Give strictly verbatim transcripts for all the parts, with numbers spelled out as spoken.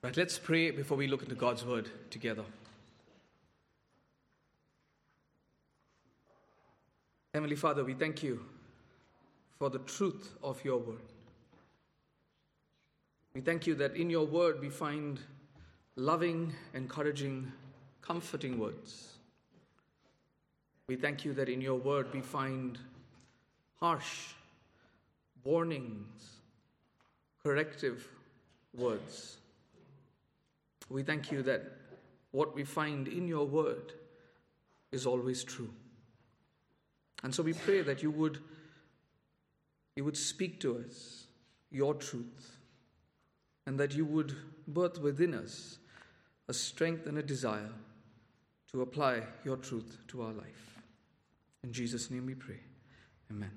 Right, let's pray before we look into God's word together. Heavenly Father, we thank you for the truth of your word. We thank you that in your word we find loving, encouraging, comforting words. We thank you that in your word we find harsh warnings, corrective words. We thank you that what we find in your word is always true. And so we pray that you would, you would speak to us your truth, and that you would birth within us a strength and a desire to apply your truth to our life. In Jesus' name we pray. Amen.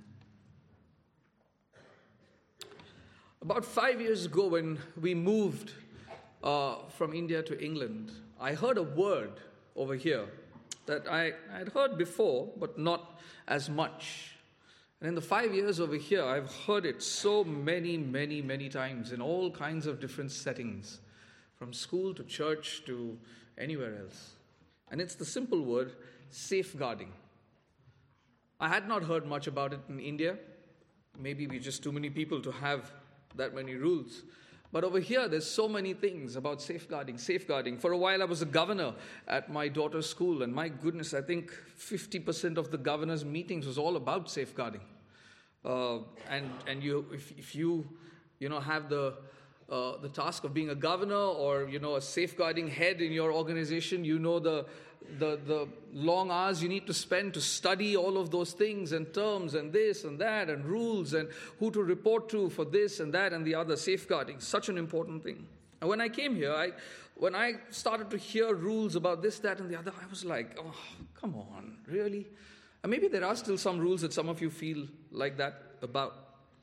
About five years ago, when we moved uh, from India to England, I heard a word over here that I had heard before, but not as much. And in the five years over here, I've heard it so many, many, many times in all kinds of different settings, from school to church to anywhere else. And it's the simple word, safeguarding. I had not heard much about it in India. Maybe we're just too many people to have that many rules. But over here, there's so many things about safeguarding, safeguarding. For a while, I was a governor at my daughter's school, and my goodness, I think fifty percent of the governor's meetings was all about safeguarding. Uh, and and you, if, if you, you know, have the uh, the task of being a governor or you know a safeguarding head in your organization, you know the the the long hours you need to spend to study all of those things and terms and this and that and rules and who to report to for this and that and the other. Safeguarding, such an important thing. And when I came here, I when I started to hear rules about this, that and the other, I was like, oh, come on, really? And maybe there are still some rules that some of you feel like that about.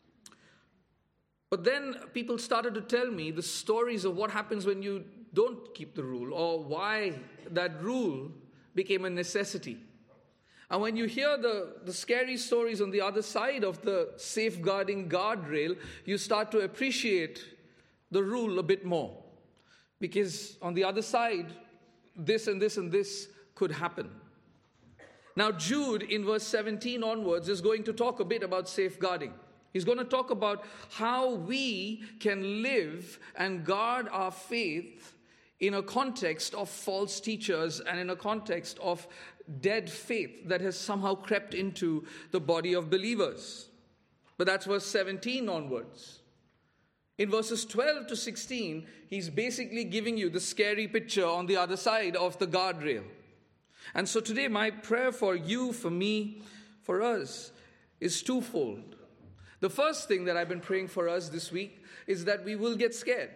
But then people started to tell me the stories of what happens when you don't keep the rule, or why that rule became a necessity. And when you hear the, the scary stories on the other side of the safeguarding guardrail, you start to appreciate the rule a bit more. Because on the other side, this and this and this could happen. Now Jude, in verse seventeen onwards, is going to talk a bit about safeguarding. He's going to talk about how we can live and guard our faith in a context of false teachers and in a context of dead faith that has somehow crept into the body of believers. But that's verse seventeen onwards. In verses twelve to sixteen, he's basically giving you the scary picture on the other side of the guardrail. And so today my prayer for you, for me, for us is twofold. The first thing that I've been praying for us this week is that we will get scared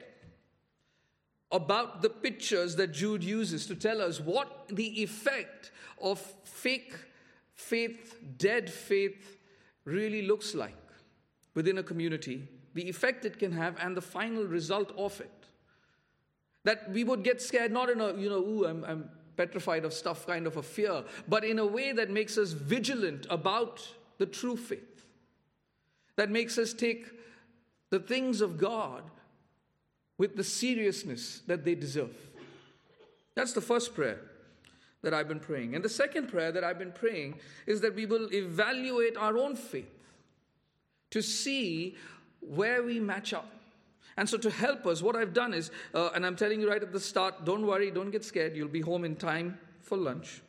about the pictures that Jude uses to tell us what the effect of fake faith, dead faith, really looks like within a community, the effect it can have, and the final result of it. That we would get scared, not in a, you know, ooh, I'm, I'm petrified of stuff kind of a fear, but in a way that makes us vigilant about the true faith. That makes us take the things of God with the seriousness that they deserve. That's the first prayer that I've been praying. And the second prayer that I've been praying is that we will evaluate our own faith to see where we match up. And so to help us, what I've done is, uh, and I'm telling you right at the start, don't worry, don't get scared. You'll be home in time for lunch.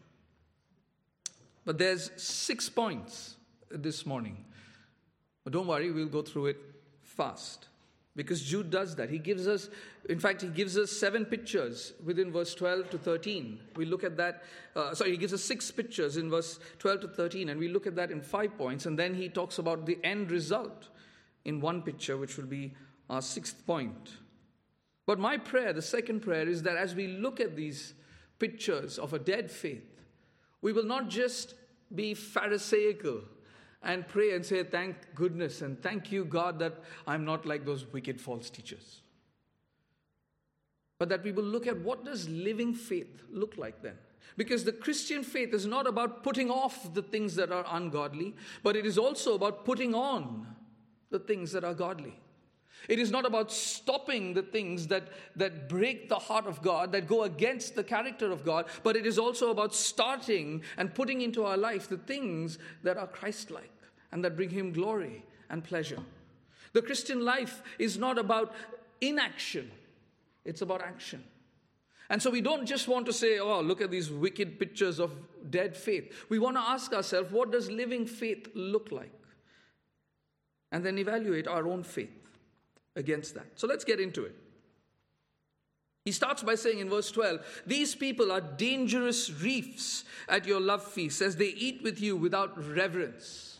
But there's six points this morning. But don't worry, we'll go through it fast. Because Jude does that. He gives us, in fact, he gives us seven pictures within verse twelve to thirteen. We look at that, uh, sorry, he gives us six pictures in verse twelve to thirteen, and we look at that in five points, and then he talks about the end result in one picture, which will be our sixth point. But my prayer, the second prayer, is that as we look at these pictures of a dead faith, we will not just be Pharisaical and pray and say, thank goodness and thank you, God, that I'm not like those wicked false teachers. But that we will look at what does living faith look like then. Because the Christian faith is not about putting off the things that are ungodly, but it is also about putting on the things that are godly. It is not about stopping the things that, that break the heart of God, that go against the character of God, but it is also about starting and putting into our life the things that are Christ-like and that bring Him glory and pleasure. The Christian life is not about inaction, it's about action. And so we don't just want to say, oh, look at these wicked pictures of dead faith. We want to ask ourselves, what does living faith look like? And then evaluate our own faith against that. So let's get into it. He starts by saying in verse twelve, these people are dangerous reefs at your love feast as they eat with you without reverence.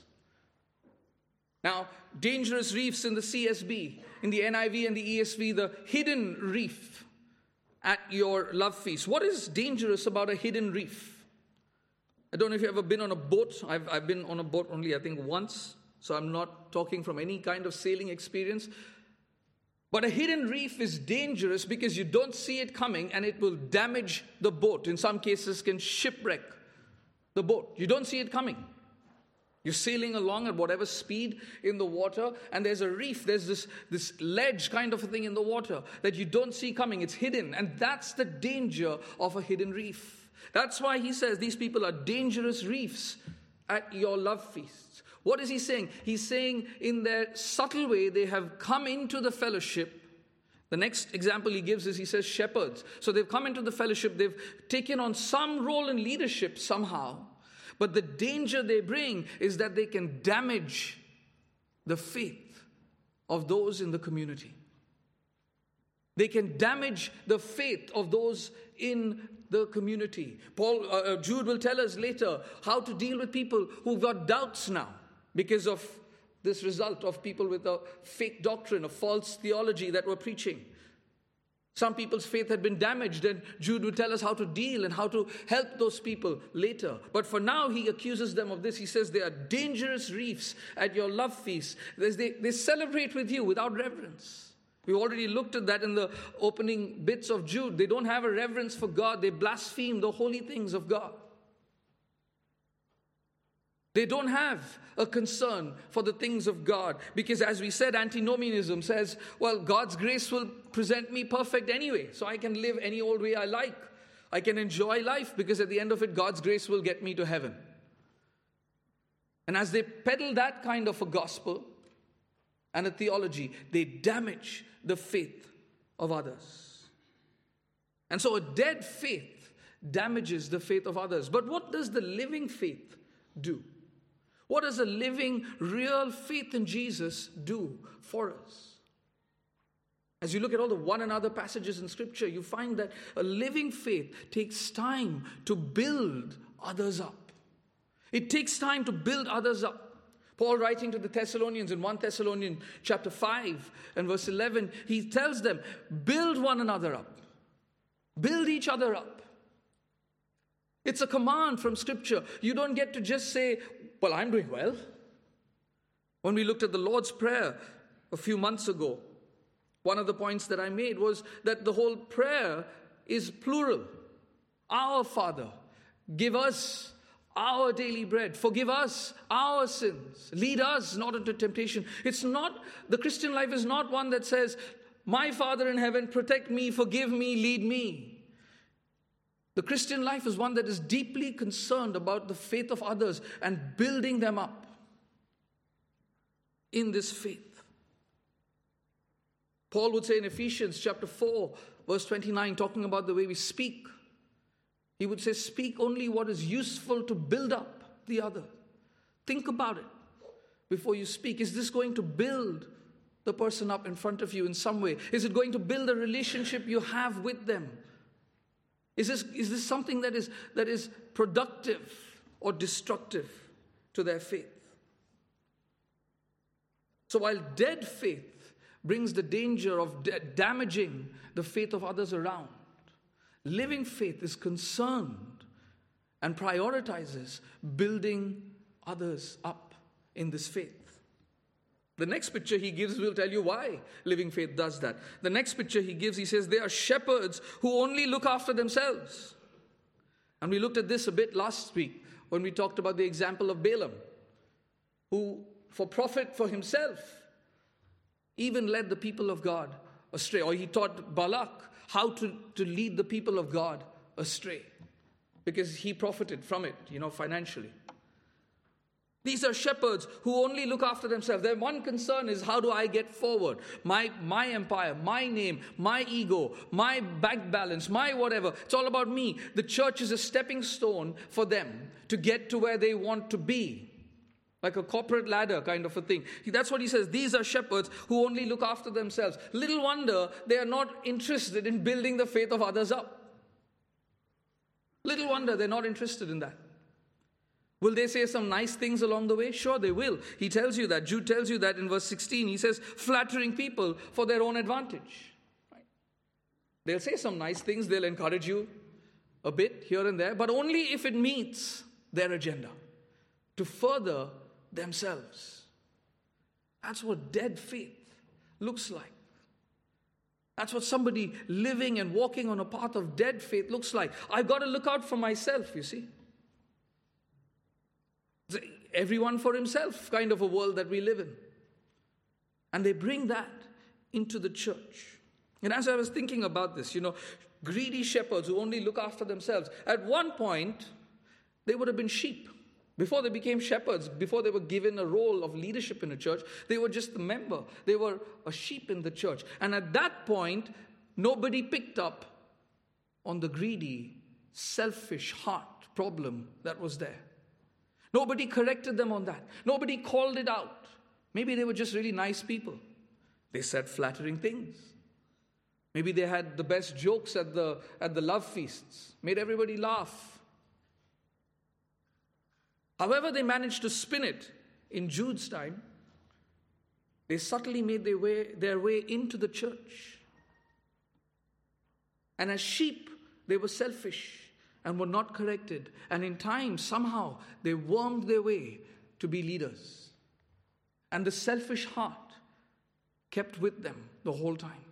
Now, dangerous reefs in the C S B, in the N I V and the E S V, the hidden reef at your love feast. What is dangerous about a hidden reef? I don't know if you've ever been on a boat. I've, I've been on a boat only, I think, once. So I'm not talking from any kind of sailing experience. But a hidden reef is dangerous because you don't see it coming and it will damage the boat. In some cases, can shipwreck the boat. You don't see it coming. You're sailing along at whatever speed in the water, and there's a reef, there's this, this ledge kind of a thing in the water that you don't see coming. It's hidden, and that's the danger of a hidden reef. That's why he says these people are dangerous reefs at your love feasts. What is he saying? He's saying in their subtle way, they have come into the fellowship. The next example he gives is he says shepherds. So they've come into the fellowship, they've taken on some role in leadership somehow. But the danger they bring is that they can damage the faith of those in the community. They can damage the faith of those in the community. Paul, uh, Jude will tell us later how to deal with people who've got doubts now because of this result of people with a fake doctrine, a false theology that we're preaching. Some people's faith had been damaged, and Jude will tell us how to deal and how to help those people later. But for now, he accuses them of this. He says they are dangerous reefs at your love feast. They, they celebrate with you without reverence. We already looked at that in the opening bits of Jude. They don't have a reverence for God. They blaspheme the holy things of God. They don't have a concern for the things of God because, as we said, antinomianism says, well, God's grace will present me perfect anyway, so I can live any old way I like. I can enjoy life because at the end of it, God's grace will get me to heaven. And as they peddle that kind of a gospel and a theology, they damage the faith of others. And so a dead faith damages the faith of others. But what does the living faith do? What does a living, real faith in Jesus do for us? As you look at all the one another passages in Scripture, you find that a living faith takes time to build others up. It takes time to build others up. Paul, writing to the Thessalonians in First Thessalonians chapter five and verse eleven, he tells them, build one another up. Build each other up. It's a command from Scripture. You don't get to just say, well, I'm doing well. When we looked at the Lord's Prayer a few months ago, one of the points that I made was that the whole prayer is plural. Our Father, give us our daily bread. Forgive us our sins. Lead us not into temptation. It's not, the Christian life is not one that says, my Father in heaven, protect me, forgive me, lead me. The Christian life is one that is deeply concerned about the faith of others and building them up in this faith. Paul would say in Ephesians chapter four, verse twenty-nine, talking about the way we speak, he would say, speak only what is useful to build up the other. Think about it before you speak. Is this going to build the person up in front of you in some way? Is it going to build a relationship you have with them? Is this, is this something that is, that is productive or destructive to their faith? So while dead faith brings the danger of da- damaging the faith of others around, living faith is concerned and prioritizes building others up in this faith. The next picture he gives will tell you why living faith does that. The next picture he gives, he says, they are shepherds who only look after themselves. And we looked at this a bit last week when we talked about the example of Balaam, who, for profit for himself, even led the people of God astray. Or he taught Balak how to, to lead the people of God astray, because he profited from it, you know, financially. These are shepherds who only look after themselves. Their one concern is, how do I get forward? My, my empire, my name, my ego, my bank balance, my whatever. It's all about me. The church is a stepping stone for them to get to where they want to be. Like a corporate ladder kind of a thing. That's what he says. These are shepherds who only look after themselves. Little wonder they are not interested in building the faith of others up. Little wonder they're not interested in that. Will they say some nice things along the way? Sure, they will. He tells you that. Jude tells you that in verse sixteen. He says, flattering people for their own advantage. Right? They'll say some nice things. They'll encourage you a bit here and there, but only if it meets their agenda to further themselves. That's what dead faith looks like. That's what somebody living and walking on a path of dead faith looks like. I've got to look out for myself, you see. It's everyone for himself kind of a world that we live in. And they bring that into the church. And as I was thinking about this, you know, greedy shepherds who only look after themselves, at one point, they would have been sheep. Before they became shepherds, before they were given a role of leadership in a church, they were just a member. They were a sheep in the church. And at that point, nobody picked up on the greedy, selfish heart problem that was there. Nobody corrected them on that. Nobody called it out. Maybe they were just really nice people. They said flattering things. Maybe they had the best jokes at the, at the love feasts, made everybody laugh. However they managed to spin it in Jude's time, they subtly made their way, their way into the church. And as sheep, they were selfish and were not corrected. And in time, somehow, they wormed their way to be leaders. And the selfish heart kept with them the whole time.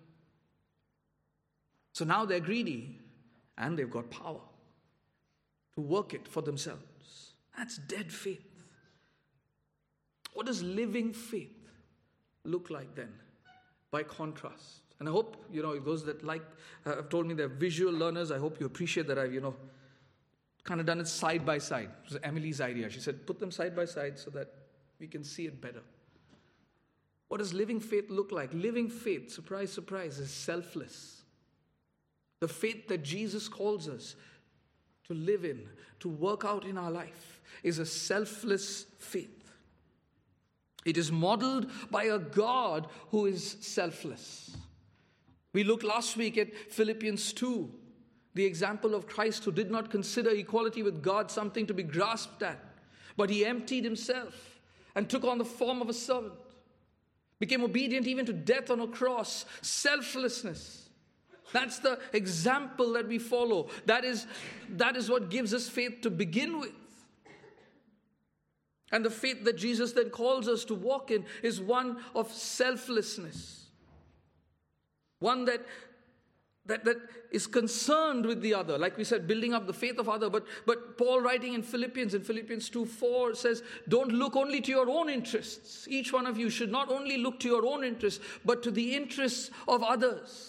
So now they're greedy and they've got power to work it for themselves. That's dead faith. What does living faith look like then? By contrast. And I hope, you know, those that like, uh, have told me they're visual learners, I hope you appreciate that I've, you know, kind of done it side by side. It was Emily's idea. She said, put them side by side so that we can see it better. What does living faith look like? Living faith, surprise, surprise, is selfless. The faith that Jesus calls us to live in, to work out in our life, is a selfless faith. It is modeled by a God who is selfless. We looked last week at Philippians two, the example of Christ who did not consider equality with God something to be grasped at, but he emptied himself and took on the form of a servant, became obedient even to death on a cross. Selflessness. That's the example that we follow. That is, that is what gives us faith to begin with. And the faith that Jesus then calls us to walk in is one of selflessness. One that, that, that is concerned with the other. Like we said, building up the faith of other. But, but Paul writing in Philippians, in Philippians two four says, don't look only to your own interests. Each one of you should not only look to your own interests, but to the interests of others.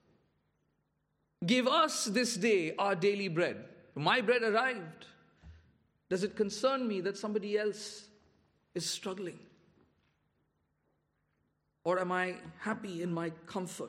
Give us this day our daily bread. My bread arrived. Does it concern me that somebody else is struggling? Or am I happy in my comfort?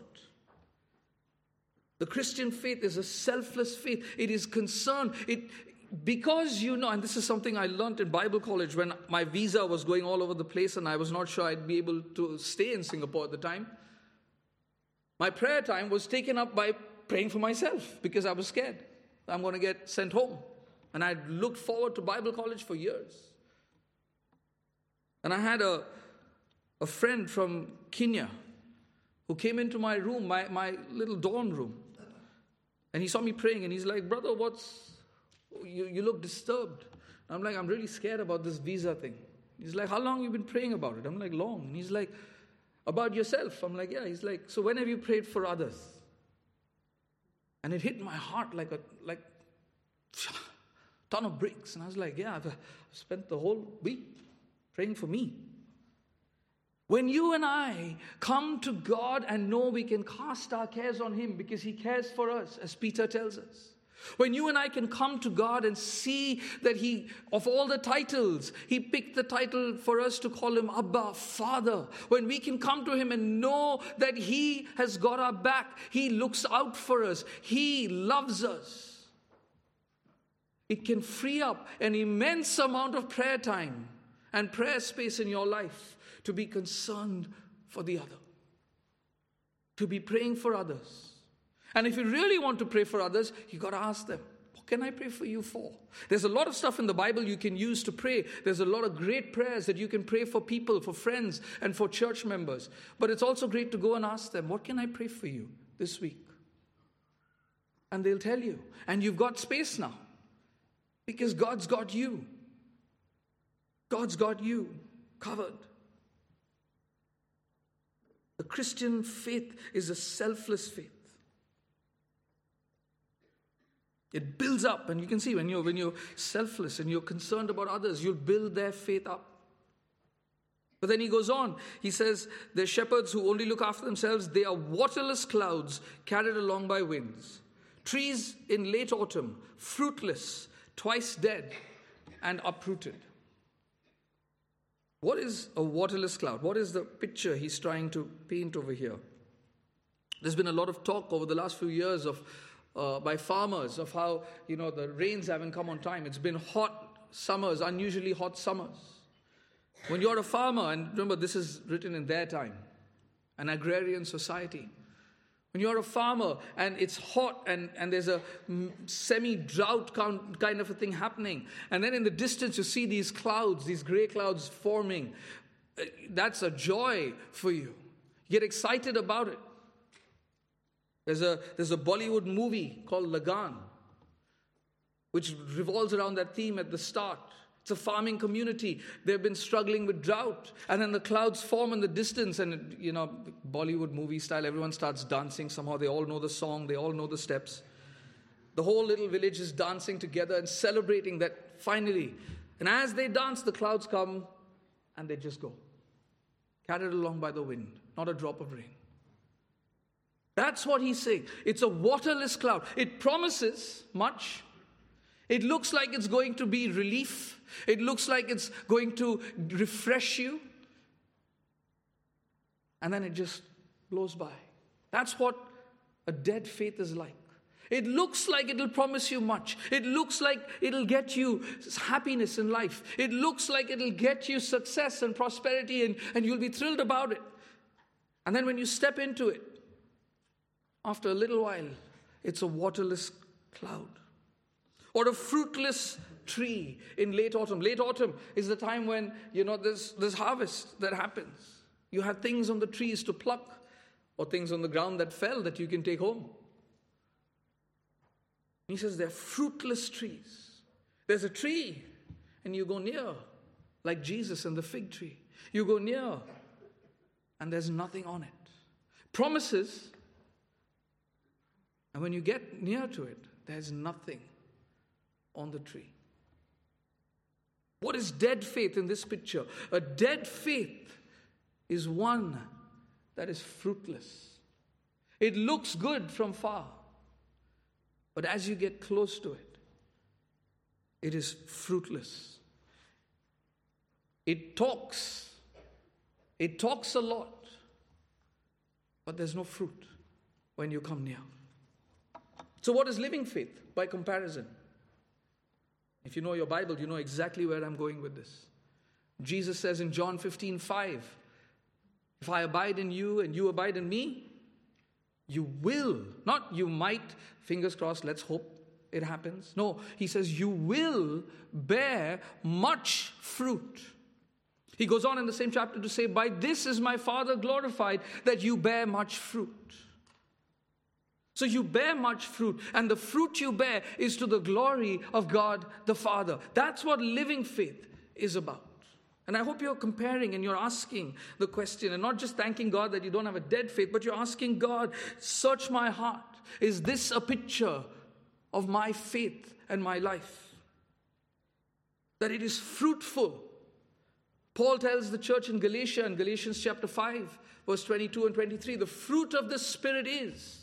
The Christian faith is a selfless faith. It is concerned. It, because you know, and this is something I learned in Bible college when my visa was going all over the place and I was not sure I'd be able to stay in Singapore at the time. My prayer time was taken up by praying for myself because I was scared I'm going to get sent home. And I looked forward to Bible college for years. And I had a, a friend from Kenya who came into my room, my, my little dorm room. And he saw me praying and he's like, brother, what's, you, you look disturbed. I'm like, I'm really scared about this visa thing. He's like, how long have you been praying about it? I'm like, long. And he's like, about yourself? I'm like, yeah. He's like, so when have you prayed for others? And it hit my heart like a like ton of bricks. And I was like, yeah, I've spent the whole week praying for me. When you and I come to God and know we can cast our cares on Him because He cares for us, as Peter tells us. When you and I can come to God and see that He, of all the titles, He picked the title for us to call Him Abba, Father. When we can come to Him and know that He has got our back, He looks out for us, He loves us. It can free up an immense amount of prayer time and prayer space in your life to be concerned for the other, to be praying for others. And if you really want to pray for others, you got to ask them, what can I pray for you for? There's a lot of stuff in the Bible you can use to pray. There's a lot of great prayers that you can pray for people, for friends, and for church members. But it's also great to go and ask them, what can I pray for you this week? And they'll tell you. And you've got space now. Because God's got you. God's got you covered. The Christian faith is a selfless faith. It builds up, and you can see when you're, when you're selfless and you're concerned about others, you'll build their faith up. But then he goes on. He says, they're shepherds who only look after themselves. They are waterless clouds carried along by winds. Trees in late autumn, fruitless, twice dead, and uprooted. What is a waterless cloud? What is the picture he's trying to paint over here? There's been a lot of talk over the last few years of Uh, by farmers of how, you know, the rains haven't come on time. It's been hot summers, unusually hot summers. When you're a farmer, and remember this is written in their time, an agrarian society. When you're a farmer and it's hot and, and there's a semi-drought kind of a thing happening, and then in the distance you see these clouds, these gray clouds forming, that's a joy for you. You get excited about it. There's a, there's a Bollywood movie called Lagan, which revolves around that theme at the start. It's a farming community. They've been struggling with drought. And then the clouds form in the distance. And, you know, Bollywood movie style, everyone starts dancing somehow. They all know the song. They all know the steps. The whole little village is dancing together and celebrating that finally. And as they dance, the clouds come and they just go. Carried along by the wind. Not a drop of rain. That's what he's saying. It's a waterless cloud. It promises much. It looks like it's going to be relief. It looks like it's going to refresh you. And then it just blows by. That's what a dead faith is like. It looks like it'll promise you much. It looks like it'll get you happiness in life. It looks like it'll get you success and prosperity, and, and you'll be thrilled about it. And then when you step into it, after a little while, it's a waterless cloud. Or a fruitless tree in late autumn. Late autumn is the time when, you know, there's, there's harvest that happens. You have things on the trees to pluck, or things on the ground that fell that you can take home. He says they're fruitless trees. There's a tree, and you go near, like Jesus and the fig tree. You go near, and there's nothing on it. Promises. And when you get near to it, there's nothing on the tree. What is dead faith in this picture? A dead faith is one that is fruitless. It looks good from far, but as you get close to it, it is fruitless. It talks. It talks a lot, but there's no fruit when you come near. So what is living faith by comparison? If you know your Bible, you know exactly where I'm going with this. Jesus says in John fifteen five, if I abide in you and you abide in me, you will, not you might, fingers crossed, let's hope it happens. No, he says you will bear much fruit. He goes on in the same chapter to say, by this is my Father glorified, that you bear much fruit. So you bear much fruit, and the fruit you bear is to the glory of God the Father. That's what living faith is about. And I hope you're comparing and you're asking the question, and not just thanking God that you don't have a dead faith, but you're asking God, search my heart. Is this a picture of my faith and my life? That it is fruitful, Paul tells the church in Galatia, in Galatians chapter five, verse twenty-two and twenty-three, the fruit of the Spirit is.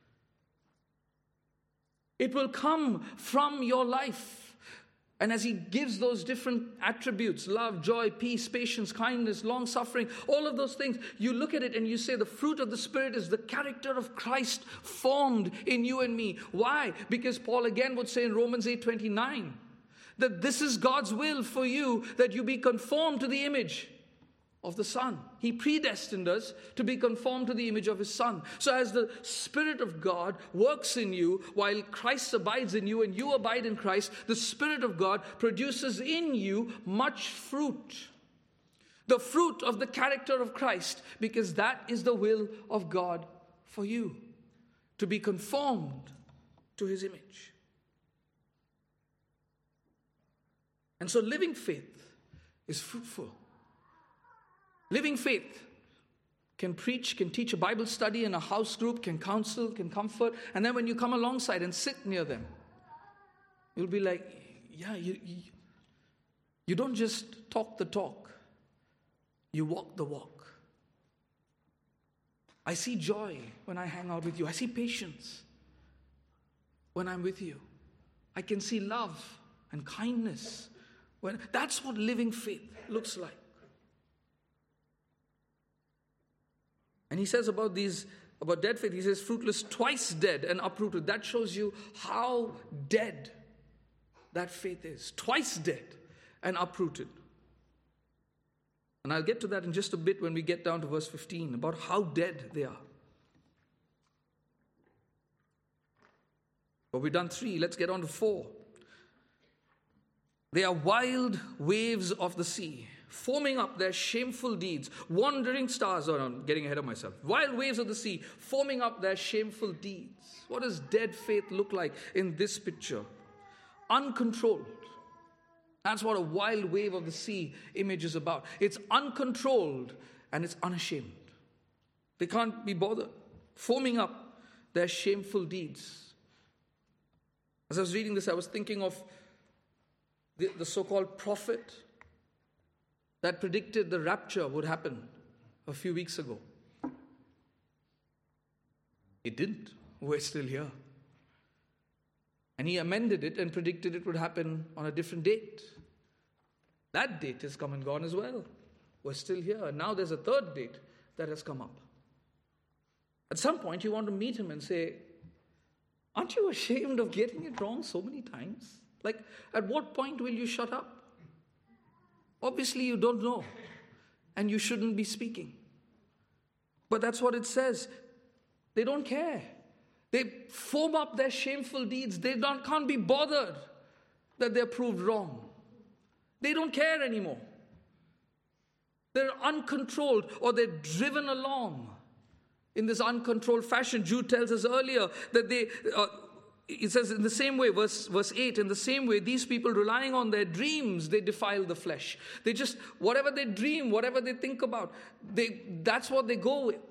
It will come from your life. And as he gives those different attributes, love, joy, peace, patience, kindness, long-suffering, all of those things, you look at it and you say the fruit of the Spirit is the character of Christ formed in you and me. Why? Because Paul again would say in Romans eight twenty-nine, that this is God's will for you, that you be conformed to the image of the Son. He predestined us to be conformed to the image of His Son. So as the Spirit of God works in you, while Christ abides in you and you abide in Christ, the Spirit of God produces in you much fruit. The fruit of the character of Christ, because that is the will of God for you, to be conformed to His image. And so living faith is fruitful. Living faith can preach, can teach a Bible study in a house group, can counsel, can comfort. And then when you come alongside and sit near them, you'll be like, yeah, you, you, you don't just talk the talk. You walk the walk. I see joy when I hang out with you. I see patience when I'm with you. I can see love and kindness. When, that's what living faith looks like. And he says about these, about dead faith, he says fruitless, twice dead and uprooted. That shows you how dead that faith is. Twice dead and uprooted. And I'll get to that in just a bit when we get down to verse fifteen, about how dead they are. But we've done three, let's get on to four. They are wild waves of the sea, forming up their shameful deeds. Wandering stars, oh, I'm getting ahead of myself. Wild waves of the sea, forming up their shameful deeds. What does dead faith look like in this picture? Uncontrolled. That's what a wild wave of the sea image is about. It's uncontrolled and it's unashamed. They can't be bothered. Forming up their shameful deeds. As I was reading this, I was thinking of the, the so-called prophet that predicted the rapture would happen a few weeks ago. It didn't. We're still here. And he amended it and predicted it would happen on a different date. That date has come and gone as well. We're still here. And now there's a third date that has come up. At some point, you want to meet him and say, aren't you ashamed of getting it wrong so many times? Like, at what point will you shut up? Obviously, you don't know, and you shouldn't be speaking. But that's what it says. They don't care. They foam up their shameful deeds. They don't, can't be bothered that they're proved wrong. They don't care anymore. They're uncontrolled, or they're driven along in this uncontrolled fashion. Jude tells us earlier that they... Uh, It says in the same way, verse, verse eight, in the same way, these people relying on their dreams, they defile the flesh. They just, whatever they dream, whatever they think about, they that's what they go with.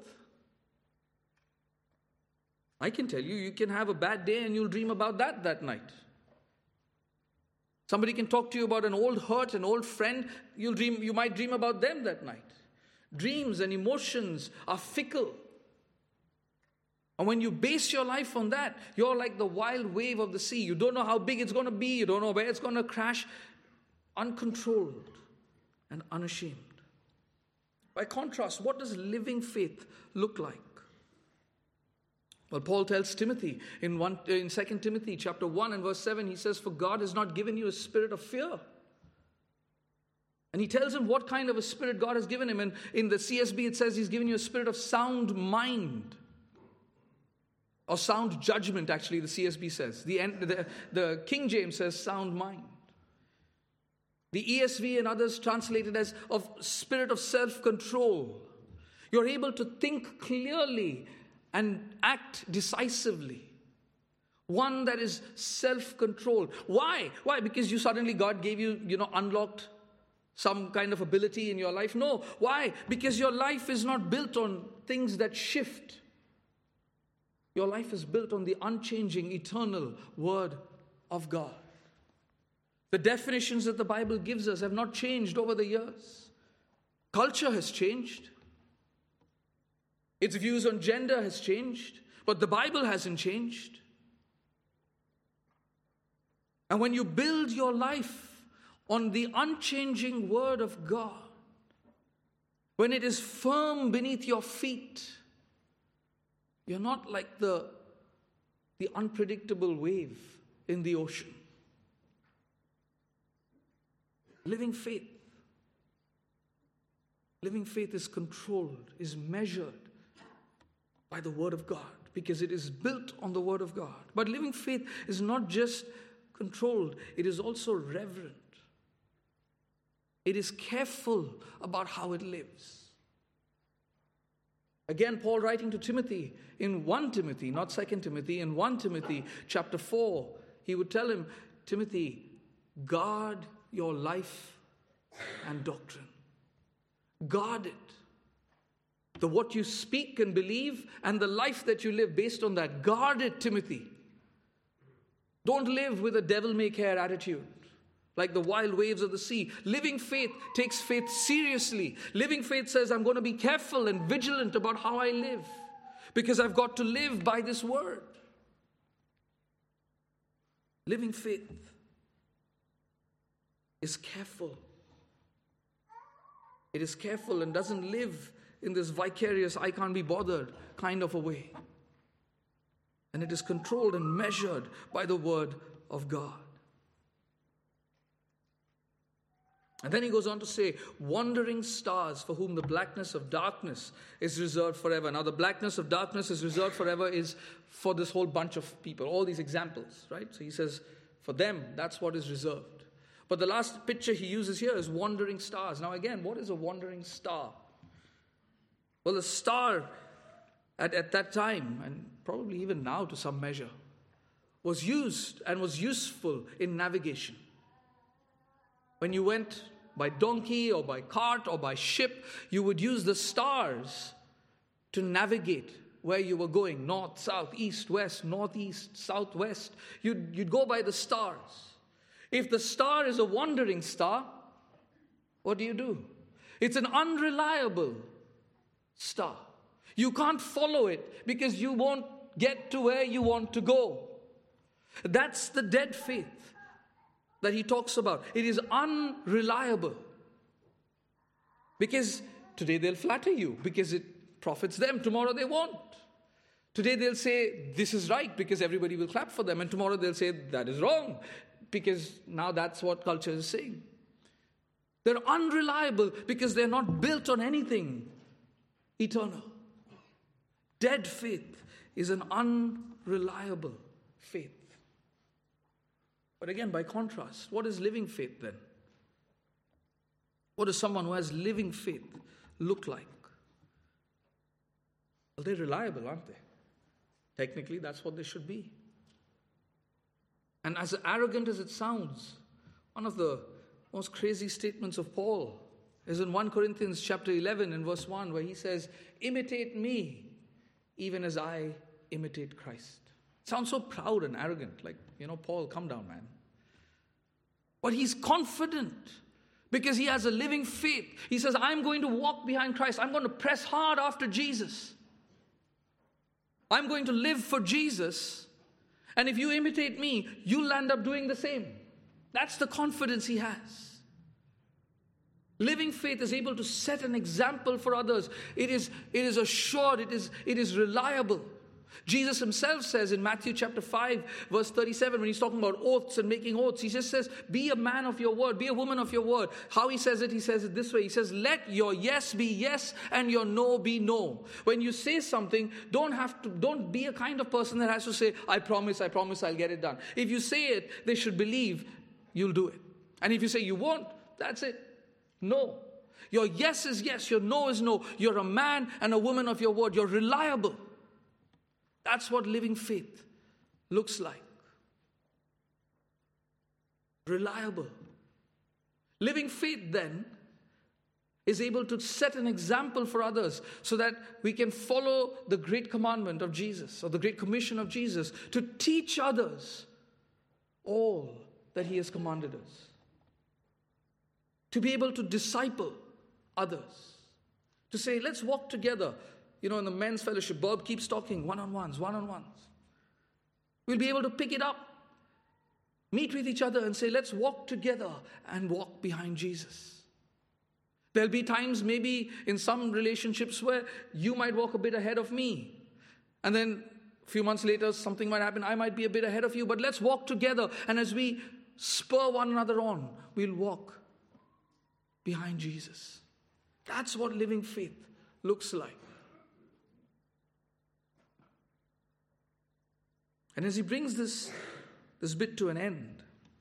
I can tell you, you can have a bad day and you'll dream about that that night. Somebody can talk to you about an old hurt, an old friend, you'll dream, you might dream about them that night. Dreams and emotions are fickle. And when you base your life on that, you're like the wild wave of the sea. You don't know how big it's going to be. You don't know where it's going to crash. Uncontrolled and unashamed. By contrast, what does living faith look like? Well, Paul tells Timothy in, one, in Second Timothy chapter one and verse seven, he says, for God has not given you a spirit of fear. And he tells him what kind of a spirit God has given him. And in the C S B, it says he's given you a spirit of sound mind. Or sound judgment, actually, the C S B says. The, the, the King James says sound mind. The E S V and others translate it as of spirit of self-control. You're able to think clearly and act decisively. One that is self-controlled. Why? Why? Because you suddenly, God gave you, you know, unlocked some kind of ability in your life? No. Why? Because your life is not built on things that shift. Your life is built on the unchanging, eternal Word of God. The definitions that the Bible gives us have not changed over the years. Culture has changed. Its views on gender has changed, but the Bible hasn't changed. And when you build your life on the unchanging Word of God, when it is firm beneath your feet, you're not like the, the unpredictable wave in the ocean. Living faith. Living faith is controlled, is measured by the Word of God, because it is built on the Word of God. But living faith is not just controlled, it is also reverent. It is careful about how it lives. Again, Paul writing to Timothy in First Timothy, not Second Timothy, in First Timothy chapter four, he would tell him, Timothy, guard your life and doctrine. Guard it. The what you speak and believe and the life that you live based on that. Guard it, Timothy. Don't live with a devil-may-care attitude like the wild waves of the sea. Living faith takes faith seriously. Living faith says, I'm going to be careful and vigilant about how I live because I've got to live by this word. Living faith is careful. It is careful and doesn't live in this vicarious, I can't be bothered kind of a way. And it is controlled and measured by the word of God. And then he goes on to say, wandering stars for whom the blackness of darkness is reserved forever. Now the blackness of darkness is reserved forever is for this whole bunch of people, all these examples, right? So he says, for them, that's what is reserved. But the last picture he uses here is wandering stars. Now again, what is a wandering star? Well, a star at, at that time, and probably even now to some measure, was used and was useful in navigation. When you went by donkey or by cart or by ship, you would use the stars to navigate where you were going, north, south, east, west, northeast, southwest. You'd, you'd go by the stars. If the star is a wandering star, what do you do? It's an unreliable star. You can't follow it because you won't get to where you want to go. That's the dead faith that he talks about. It is unreliable. Because today they'll flatter you because it profits them. Tomorrow they won't. Today they'll say this is right because everybody will clap for them. And tomorrow they'll say that is wrong because now that's what culture is saying. They're unreliable because they're not built on anything eternal. Dead faith is an unreliable faith. But again, by contrast, what is living faith then? What does someone who has living faith look like? Well, they're reliable, aren't they? Technically, that's what they should be. And as arrogant as it sounds, one of the most crazy statements of Paul is in First Corinthians chapter eleven and verse one, where he says, imitate me even as I imitate Christ. Sounds so proud and arrogant, like, you know, Paul, come down, man. But he's confident because he has a living faith. He says, I'm going to walk behind Christ. I'm going to press hard after Jesus. I'm going to live for Jesus. And if you imitate me, you'll end up doing the same. That's the confidence he has. Living faith is able to set an example for others. It is, it is assured, it is, it is reliable. Jesus himself says in Matthew chapter five, verse thirty-seven, when he's talking about oaths and making oaths, he just says, be a man of your word, be a woman of your word. How he says it, he says it this way. He says, let your yes be yes and your no be no. When you say something, don't have to, don't be a kind of person that has to say, I promise, I promise I'll get it done. If you say it, they should believe you'll do it. And if you say you won't, that's it. No. Your yes is yes, your no is no. You're a man and a woman of your word. You're reliable. That's what living faith looks like. Reliable. Living faith then is able to set an example for others so that we can follow the great commandment of Jesus or the great commission of Jesus to teach others all that he has commanded us. To be able to disciple others. To say, let's walk together. You know, in the men's fellowship, Bob keeps talking one-on-ones, one-on-ones. We'll be able to pick it up, meet with each other and say, let's walk together and walk behind Jesus. There'll be times maybe in some relationships where you might walk a bit ahead of me. And then a few months later, something might happen. I might be a bit ahead of you, but let's walk together. And as we spur one another on, we'll walk behind Jesus. That's what living faith looks like. And as he brings this, this bit to an end,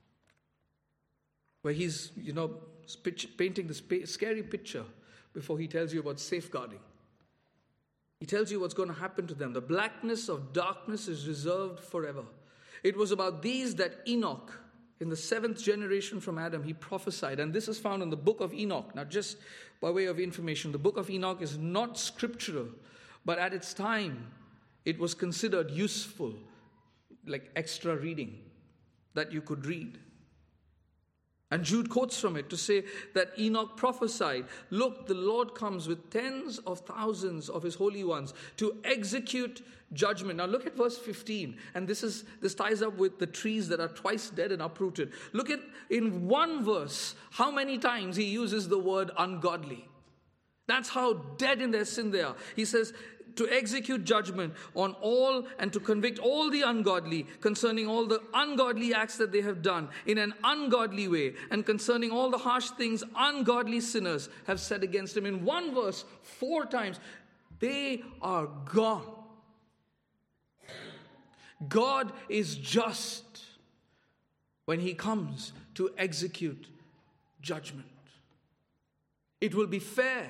where he's, you know, painting this scary picture before he tells you about safeguarding. He tells you what's going to happen to them. The blackness of darkness is reserved forever. It was about these that Enoch, in the seventh generation from Adam, he prophesied. And this is found in the book of Enoch. Now, just by way of information, the book of Enoch is not scriptural, but at its time, it was considered useful, like extra reading that you could read. And Jude quotes from it to say that Enoch prophesied, look, the Lord comes with tens of thousands of his holy ones to execute judgment. Now look at verse fifteen. And this is this ties up with the trees that are twice dead and uprooted. Look at in one verse how many times he uses the word ungodly. That's how dead in their sin they are. He says, to execute judgment on all and to convict all the ungodly concerning all the ungodly acts that they have done in an ungodly way, and concerning all the harsh things ungodly sinners have said against him. In one verse, four times, they are gone. God is just when he comes to execute judgment. It will be fair.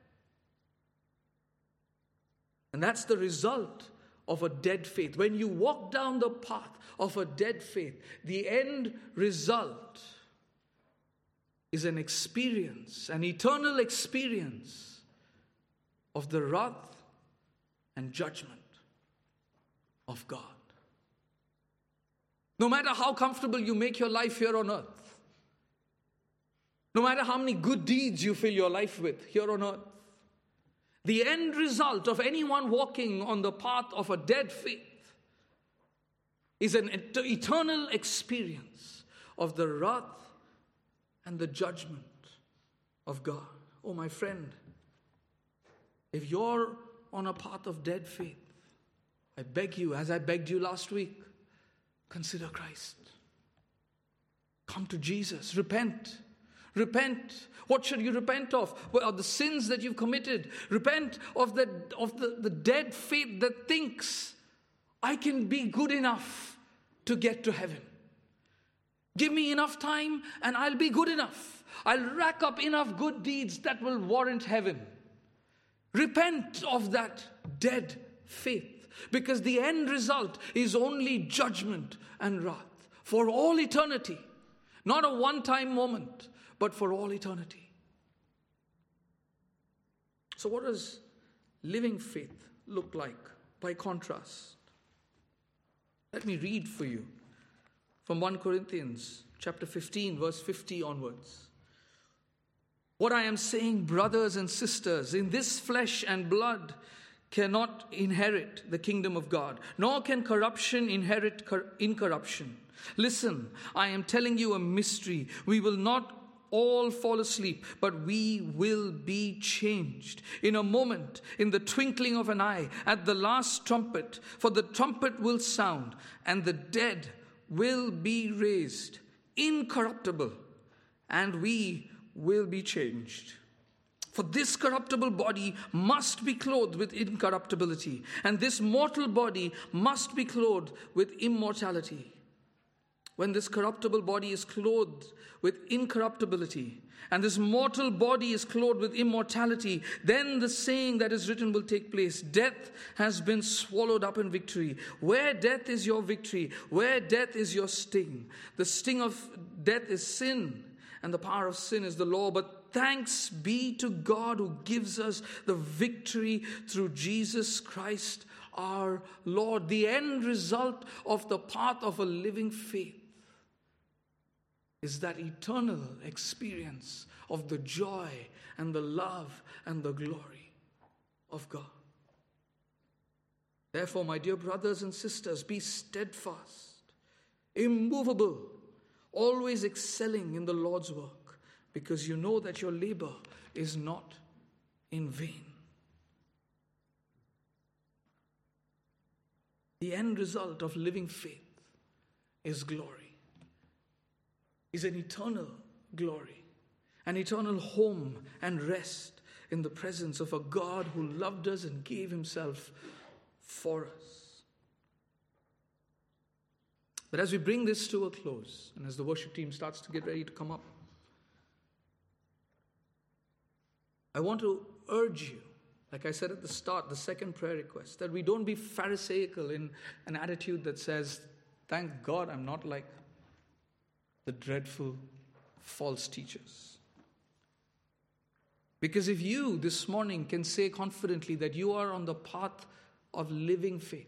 And that's the result of a dead faith. When you walk down the path of a dead faith, the end result is an experience, an eternal experience of the wrath and judgment of God. No matter how comfortable you make your life here on earth, no matter how many good deeds you fill your life with here on earth, the end result of anyone walking on the path of a dead faith is an eternal experience of the wrath and the judgment of God. Oh, my friend, if you're on a path of dead faith, I beg you, as I begged you last week, consider Christ. Come to Jesus. Repent. Repent. What should you repent of? Well, the sins that you've committed. Repent of the, of the, the dead faith that thinks, I can be good enough to get to heaven. Give me enough time and I'll be good enough. I'll rack up enough good deeds that will warrant heaven. Repent of that dead faith, because the end result is only judgment and wrath for all eternity. Not a one-time moment, but for all eternity. So what does living faith look like by contrast? Let me read for you from First Corinthians chapter fifteen, verse fifty onwards. What I am saying, brothers and sisters, in this flesh and blood cannot inherit the kingdom of God, nor can corruption inherit cor- incorruption. Listen, I am telling you a mystery. We will not all fall asleep, but we will be changed in a moment, in the twinkling of an eye, at the last trumpet. For the trumpet will sound, and the dead will be raised incorruptible, and we will be changed. For this corruptible body must be clothed with incorruptibility, and this mortal body must be clothed with immortality. When this corruptible body is clothed with incorruptibility, and this mortal body is clothed with immortality, then the saying that is written will take place: death has been swallowed up in victory. Where death is your victory? Where death is your sting? The sting of death is sin, and the power of sin is the law. But thanks be to God who gives us the victory through Jesus Christ our Lord. The end result of the path of a living faith is that eternal experience of the joy and the love and the glory of God. Therefore, my dear brothers and sisters, be steadfast, immovable, always excelling in the Lord's work, because you know that your labor is not in vain. The end result of living faith is glory, is an eternal glory, an eternal home and rest in the presence of a God who loved us and gave himself for us. But as we bring this to a close, and as the worship team starts to get ready to come up, I want to urge you, like I said at the start, the second prayer request, that we don't be pharisaical in an attitude that says, thank God I'm not like the dreadful false teachers. Because if you this morning can say confidently that you are on the path of living faith,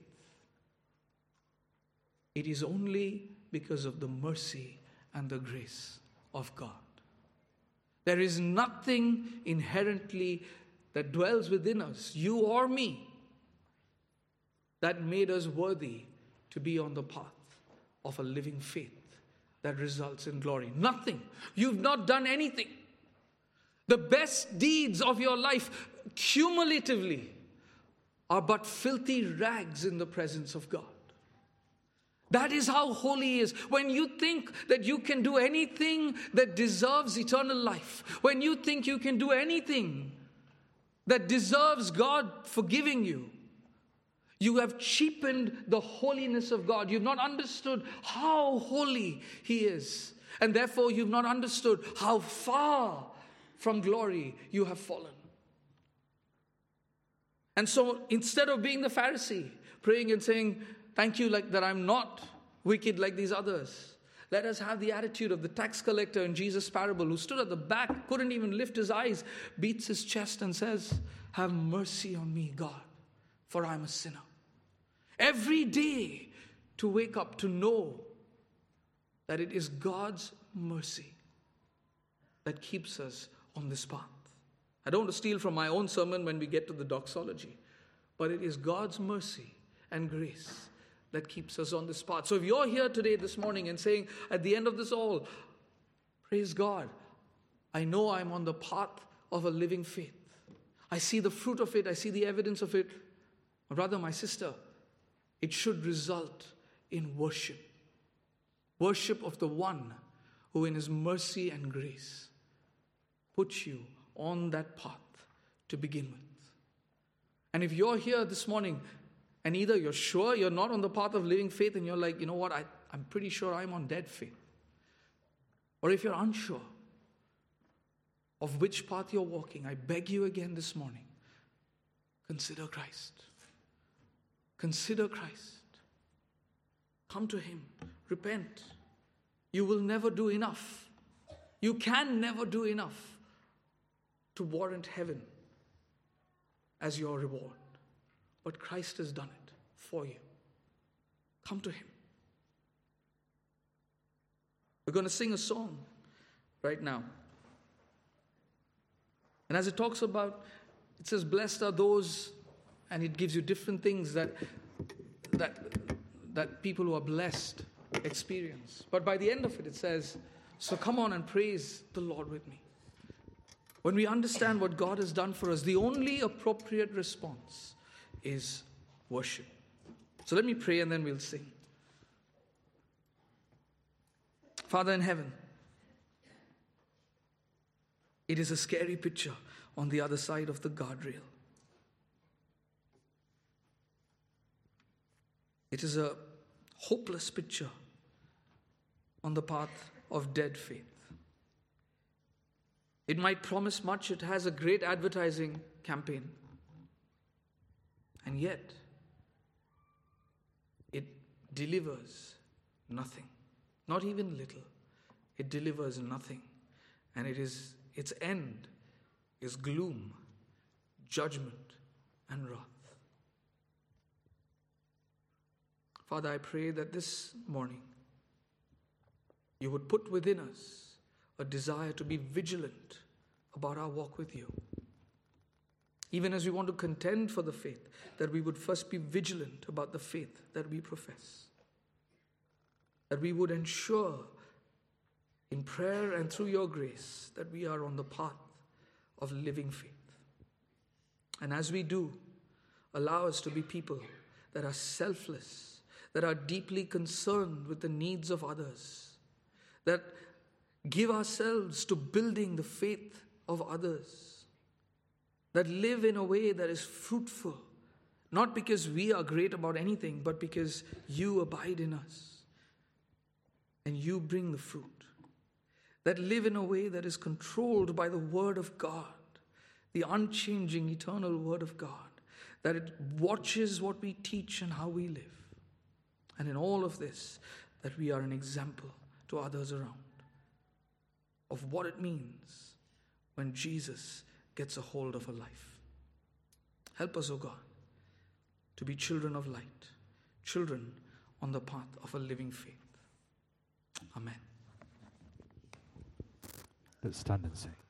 it is only because of the mercy and the grace of God. There is nothing inherently that dwells within us, you or me, that made us worthy to be on the path of a living faith that results in glory. Nothing. You've not done anything. The best deeds of your life cumulatively are but filthy rags in the presence of God. That is how holy He is. When you think that you can do anything that deserves eternal life, when you think you can do anything that deserves God forgiving you, you have cheapened the holiness of God. You've not understood how holy He is. And therefore you've not understood how far from glory you have fallen. And so instead of being the Pharisee, praying and saying, thank you like that I'm not wicked like these others, let us have the attitude of the tax collector in Jesus' parable who stood at the back, couldn't even lift his eyes, beats his chest and says, have mercy on me, God, for I'm a sinner. Every day to wake up to know that it is God's mercy that keeps us on this path. I don't want to steal from my own sermon when we get to the doxology, but it is God's mercy and grace that keeps us on this path. So if you're here today, this morning, and saying at the end of this all, praise God, I know I'm on the path of a living faith. I see the fruit of it. I see the evidence of it. My brother, my sister, it should result in worship. Worship of the one who in His mercy and grace puts you on that path to begin with. And if you're here this morning and either you're sure you're not on the path of living faith and you're like, you know what, I, I'm pretty sure I'm on dead faith. Or if you're unsure of which path you're walking, I beg you again this morning, consider Christ. Consider Christ. Come to Him. Repent. You will never do enough. You can never do enough to warrant heaven as your reward. But Christ has done it for you. Come to Him. We're going to sing a song right now. And as it talks about, it says, blessed are those, and it gives you different things that, that, that people who are blessed experience. But by the end of it, it says, so come on and praise the Lord with me. When we understand what God has done for us, the only appropriate response is worship. So let me pray and then we'll sing. Father in heaven, it is a scary picture on the other side of the guardrail. It is a hopeless picture on the path of dead faith. It might promise much. It has a great advertising campaign. And yet, it delivers nothing. Not even little. It delivers nothing. And it is its end is gloom, judgment, and wrath. Father, I pray that this morning you would put within us a desire to be vigilant about our walk with you. Even as we want to contend for the faith, that we would first be vigilant about the faith that we profess. That we would ensure in prayer and through your grace that we are on the path of living faith. And as we do, allow us to be people that are selfless, that are deeply concerned with the needs of others, that give ourselves to building the faith of others, that live in a way that is fruitful, not because we are great about anything, but because you abide in us and you bring the fruit. That live in a way that is controlled by the Word of God, the unchanging, eternal Word of God, that it watches what we teach and how we live. And in all of this, that we are an example to others around of what it means when Jesus gets a hold of a life. Help us, O God, to be children of light, children on the path of a living faith. Amen. Let's stand and sing.